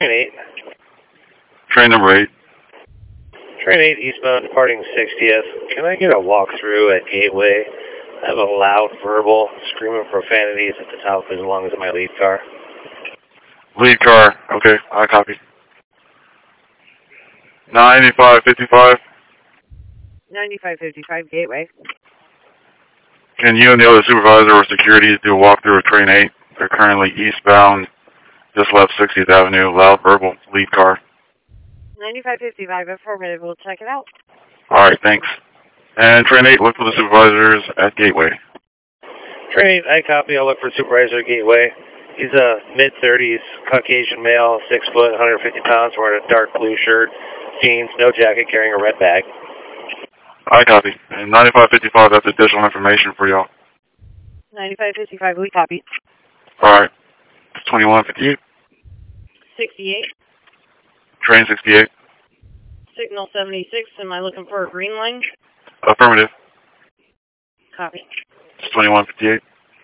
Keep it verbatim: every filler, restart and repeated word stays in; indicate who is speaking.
Speaker 1: Train eight.
Speaker 2: Train number eight.
Speaker 1: Train eight eastbound departing sixtieth. Can I get a walkthrough at Gateway? I have a loud verbal screaming profanities at the top as long as my lead car.
Speaker 2: Lead car. Okay, I copy. ninety-five fifty-five.
Speaker 3: ninety-five fifty-five Gateway.
Speaker 2: Can you and the other supervisor or security do a walkthrough of train eight? They're currently eastbound, just left sixtieth Avenue, loud verbal, lead car.
Speaker 3: ninety-five fifty-five, affirmative. We'll check it out.
Speaker 2: All right, thanks. And train eight, look for the supervisors at Gateway.
Speaker 1: Train eight, I copy. I'll look for supervisor at Gateway. He's a mid-thirties, Caucasian male, six foot, one hundred fifty pounds, wearing a dark blue shirt, jeans, no jacket, carrying a red bag.
Speaker 2: I copy. And ninety-five fifty-five, that's additional information for y'all.
Speaker 3: ninety-five fifty-five, we copy.
Speaker 2: All right. twenty-one fifty-eight.
Speaker 3: sixty-eight.
Speaker 2: Train sixty-eight.
Speaker 3: Signal seventy-six. Am I looking for a green line?
Speaker 2: Affirmative.
Speaker 3: Copy.
Speaker 2: It's twenty-one fifty-eight.